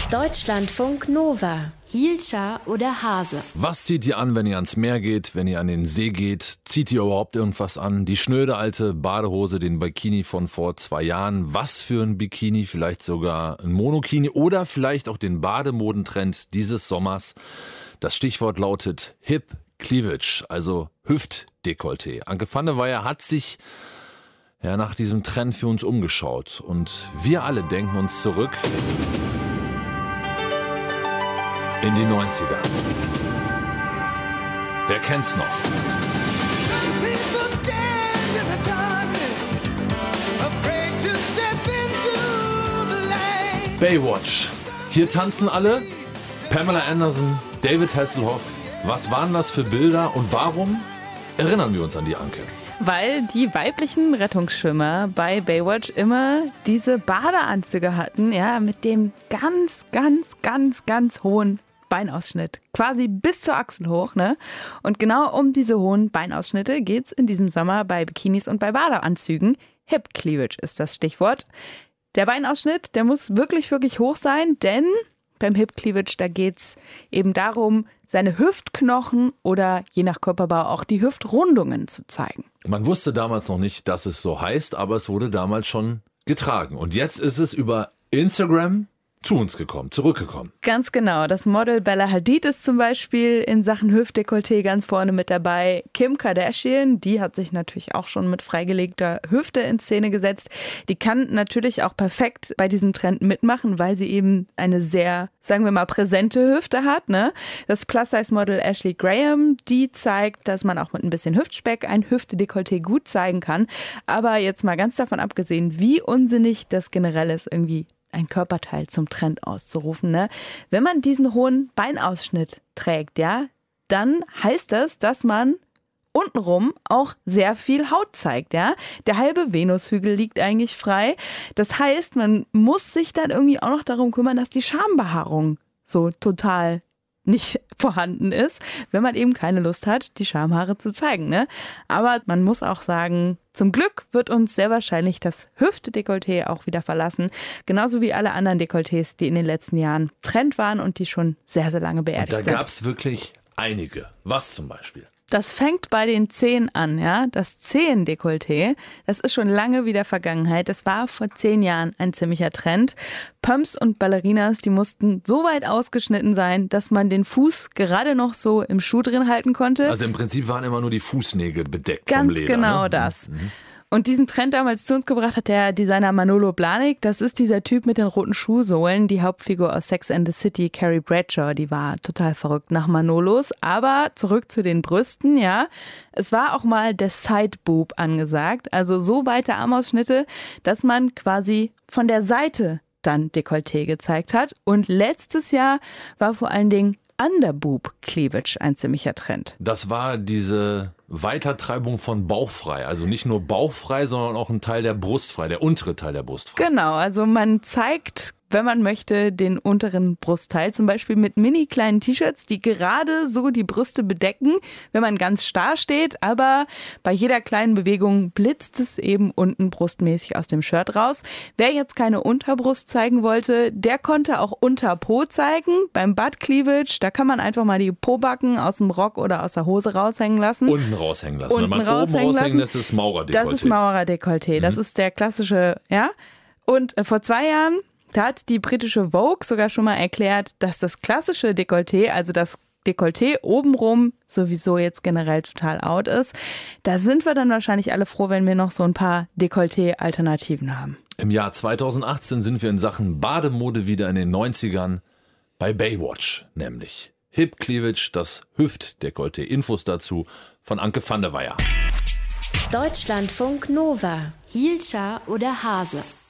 Deutschlandfunk Nova. Hielscher oder Hase? Was zieht ihr an, wenn ihr ans Meer geht, wenn ihr an den See geht? Zieht ihr überhaupt irgendwas an? Die schnöde alte Badehose, den Bikini von vor 2 Jahren. Was für ein Bikini? Vielleicht sogar ein Monokini oder vielleicht auch den Bademodentrend dieses Sommers. Das Stichwort lautet Hip Cleavage, also Hüftdekolleté. Anke van der Weyer hat sich nach diesem Trend für uns umgeschaut. Und wir alle denken uns zurück in die 90er. Wer kennt's noch? Baywatch. Hier tanzen alle. Pamela Anderson, David Hasselhoff. Was waren das für Bilder und warum erinnern wir uns an die Anke? Weil die weiblichen Rettungsschwimmer bei Baywatch immer diese Badeanzüge hatten, ja, mit dem ganz hohen Beinausschnitt. Quasi bis zur Achsel hoch, ne? Und genau um diese hohen Beinausschnitte geht's in diesem Sommer bei Bikinis und bei Badeanzügen. Hip Cleavage ist das Stichwort. Der Beinausschnitt, der muss wirklich hoch sein, denn beim Hip Cleavage, da geht's eben darum, seine Hüftknochen oder je nach Körperbau auch die Hüftrundungen zu zeigen. Man wusste damals noch nicht, dass es so heißt, aber es wurde damals schon getragen. Und jetzt ist es über Instagram zu uns zurückgekommen. Ganz genau. Das Model Bella Hadid ist zum Beispiel in Sachen Hüftdekolleté ganz vorne mit dabei. Kim Kardashian, die hat sich natürlich auch schon mit freigelegter Hüfte in Szene gesetzt. Die kann natürlich auch perfekt bei diesem Trend mitmachen, weil sie eben eine sehr, sagen wir mal, präsente Hüfte hat, ne? Das Plus-Size-Model Ashley Graham, die zeigt, dass man auch mit ein bisschen Hüftspeck ein Hüftedekolleté gut zeigen kann. Aber jetzt mal ganz davon abgesehen, wie unsinnig das generell ist, irgendwie ein Körperteil zum Trend auszurufen, ne? Wenn man diesen hohen Beinausschnitt trägt, ja, dann heißt das, dass man untenrum auch sehr viel Haut zeigt, ja. Der halbe Venushügel liegt eigentlich frei. Das heißt, man muss sich dann irgendwie auch noch darum kümmern, dass die Schambehaarung so total nicht vorhanden ist, wenn man eben keine Lust hat, die Schamhaare zu zeigen, ne? Aber man muss auch sagen, zum Glück wird uns sehr wahrscheinlich das Hüftdekolleté auch wieder verlassen. Genauso wie alle anderen Dekolletés, die in den letzten Jahren Trend waren und die schon sehr lange beerdigt sind. Da gab es wirklich einige. Was zum Beispiel? Das fängt bei den Zehen an, ja. Das Zehendekolleté, das ist schon lange wieder Vergangenheit. Das war vor 10 Jahren ein ziemlicher Trend. Pumps und Ballerinas, die mussten so weit ausgeschnitten sein, dass man den Fuß gerade noch so im Schuh drin halten konnte. Also im Prinzip waren immer nur die Fußnägel bedeckt vom Ganz Leder. genau, ne? das. Und diesen Trend damals zu uns gebracht hat der Designer Manolo Blahnik. Das ist dieser Typ mit den roten Schuhsohlen. Die Hauptfigur aus Sex and the City, Carrie Bradshaw, die war total verrückt nach Manolos. Aber zurück zu den Brüsten, ja. Es war auch mal der Sideboob angesagt. Also so weite Armausschnitte, dass man quasi von der Seite dann Dekolleté gezeigt hat. Und letztes Jahr war vor allen Dingen Underboob Cleavage ein ziemlicher Trend. Das war diese Weitertreibung von bauchfrei. Also nicht nur bauchfrei, sondern auch ein Teil der Brust frei, der untere Teil der Brust frei. Genau, also man zeigt, wenn man möchte, den unteren Brustteil, zum Beispiel mit mini kleinen T-Shirts, die gerade so die Brüste bedecken, wenn man ganz starr steht, aber bei jeder kleinen Bewegung blitzt es eben unten brustmäßig aus dem Shirt raus. Wer jetzt keine Unterbrust zeigen wollte, der konnte auch Unterpo zeigen. Beim Butt Cleavage, da kann man einfach mal die Pobacken aus dem Rock oder aus der Hose raushängen lassen. Unten raushängen lassen. Wenn man oben raushängen lässt, ist Maurerdekolleté. Das ist Maurerdekolleté. Das ist der klassische, ja. Und vor 2 Jahren, da hat die britische Vogue sogar schon mal erklärt, dass das klassische Dekolleté, also das Dekolleté obenrum, sowieso jetzt generell total out ist. Da sind wir dann wahrscheinlich alle froh, wenn wir noch so ein paar Dekolleté-Alternativen haben. Im Jahr 2018 sind wir in Sachen Bademode wieder in den 90ern bei Baywatch, nämlich Hip Cleavage, das Hüftdekolleté. Infos dazu von Anke van der Weyer. Deutschlandfunk Nova. Hielscher oder Hase?